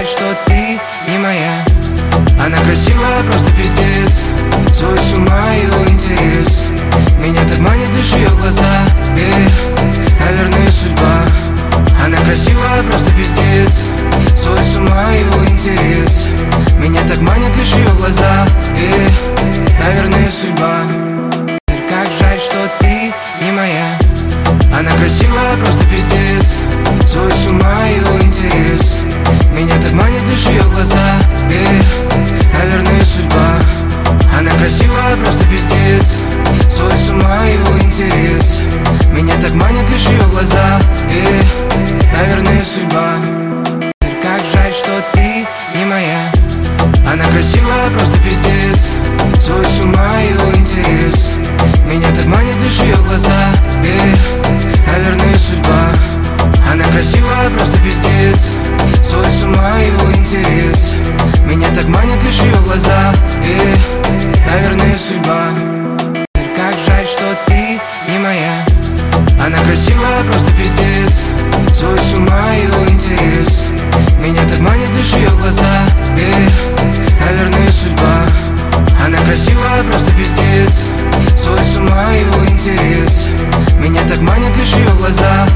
что ты не моя. Она красивая, просто пиздец. Сводит с ума ее интерес. Меня так манит лишь ее глаза. Наверное, судьба. Она красивая, просто пиздец. Сводит с ума ее интерес. Меня так манит лишь ее глаза. Наверное, судьба. Как жаль, что ты не моя. Она красивая, просто пиздец. Сводит с ума ее интерес. Меня так манит лишь ее глаза. Наверное, судьба. Она красивая, просто пиздец. Сводит с ума ее интерес. Меня так манит лишь ее глаза. Наверное, судьба. Как жаль, что ты не моя. Она красивая, просто пиздец. Сводит с ума ее интерес. Меня так манит лишь ее глаза. Наверное, судьба. Она красивая, просто пиздец. Сводит с ума ее интерес. Меня так манит лишь ее глаза. Наверное, судьба. Как жаль, что ты не моя. Она красивая, просто пиздец. Сводит с ума ее интерес. Меня так манит лишь ее глаза. Наверное, судьба. Она красивая, просто пиздец. Сводит с ума ее интерес. Меня так манит лишь ее глаза.